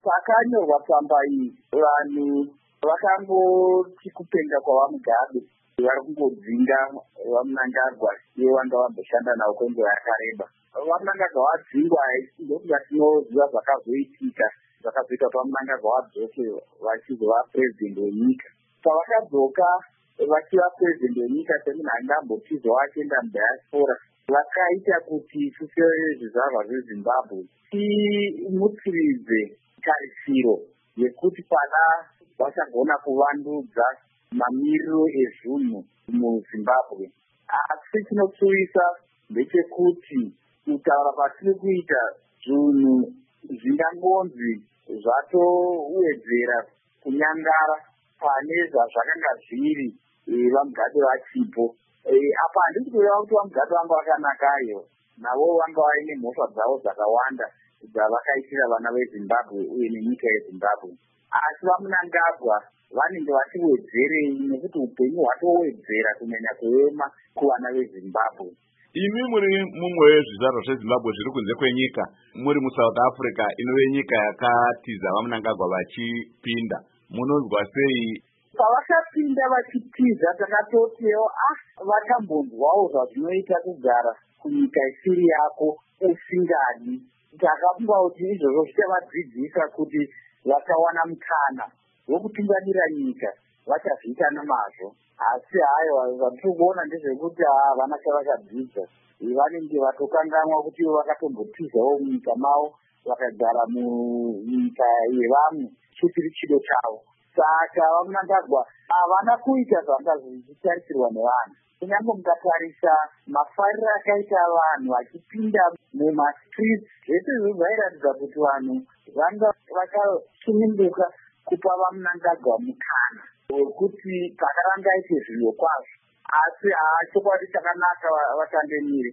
pakanyorwa tsamba iyi vanhu vakangoti kupenda kwavamugabe vari kungodzinga vamunangagwa iye vanga vamboshanda navo kwenguva yakareba. Vamunangagwa vadzingwa ndokuti vatinoziva zvakazoitika zvakazoita kuti vamunangagwa vadzoke vachizova purezidendi wenyika. Pavakadzoka vachiva purezidendi wenyika semunhangambotizo vachienda mudiaspora vakaita kuti zvizvarwa zvezimbabwe timutsiridze tarisiro yekuti pana vachagona kuvandudza mamiriro ezvinhu muzimbabwe. Asi chinotsuwisa ndechekuti kutaura kwatiri kuita zvinhu zvingangonzi zvatowedzera kunyangara pane zvazvakanga zviri vamugabe vachipo. Apa handisi kureva kuti vamugabe vanga vakanakayo, navo vanga vaine mhosva dzavo dzakawanda dzavakaitira vana vezimbabwe uye nenyika yezimbabwe. Asi vamunangagwa vanenge vachiwedzerei nekuti upenyu hwatowedzera kunyanya kuema kuvana vezimbabwe. Imi muri mumwe wezvizvarwa zvezimbabwe zviri kunze kwenyika, muri muSouth Africa inove nyika yakatiza vamunangagwa vachipinda, munonzwa sei? Pavakapinda vachitiza takatotiwo vakambonzwawo zvazvinoita kugara kunyika isiri yako usingadi. Takafunga kuti izvozvo zvichavadzidzisa kuti vakawana mukana wokutungamira nyika vachazviita nemazvo. Asi hayo vatiri kuona ndezvekuti havana chavakadzidza, vanenge vatokanganwa kuti vakatombotizawo munyika mavo vakagara munyika yevamwe chitiri chido chavo. Saka vamunangagwa havana kuita zvanga zvichitarisirwa nevanhu. Kunyange mukatarisa mafariro akaita vanhu vachipinda mumastreets, zvese zvairatidza kuti vanhu vanga vakasununguka kupa vamunangagwa mukana wekuti pakarangaite zviro kwazvo. Asi chokwadi chakanaka vatandemire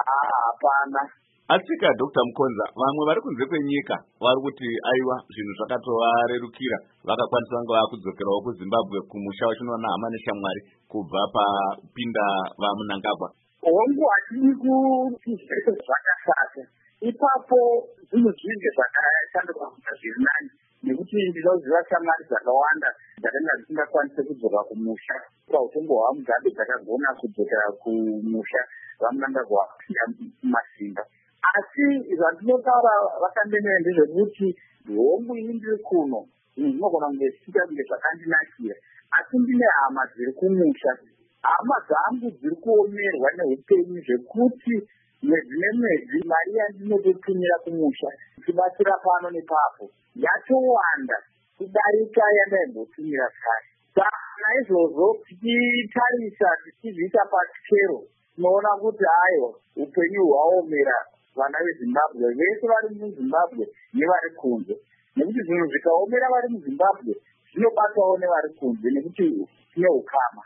hapana. Asika Dr. Mukonza, vamwe vari kunze kwenyika vari kuti aiwa zvinhu zvakatovarerukira vakakwanisa kunge kudzokerawo kuZimbabwe kumusha wachinoona hama neshamwari kubva papinda vamunangagwa. Hongu hatidi kuti zvese zvakashata. Ipapo zvinhu zvinenge zvakashanduka kuita zviri nani, nekuti ndinoziva shamwari dzakawanda dzakanga dzisingakwanise kudzoka kumusha. Pautongo hwamugabe dzakagona kudzokera kumusha vamunangagwa vapinda masimba. Asi zvandinotaura vakandemera ndezvekuti hongu ini ndiri kuno zvinhu zvinogona kunge zvichiita kunge zvakandinakira, asi ndine hama dziri kumusha. Hama dzangu dziri kuomerwa neupenyu zvekuti mwedzi nemwedzi mari yandinototumira kumusha ichibatsira pano nepapo yatowanda kudarika yandaimbotumira kare. Saka naizvozvo tichitarisa tichizviita pachero tinoona kuti hayo upenyu hwaomera vana veZimbabwe vese vari muZimbabwe nevari kunze, nekuti zvinhu zvikaomera vari muZimbabwe zvinobatawo nevari kunze nekuti tine ukama.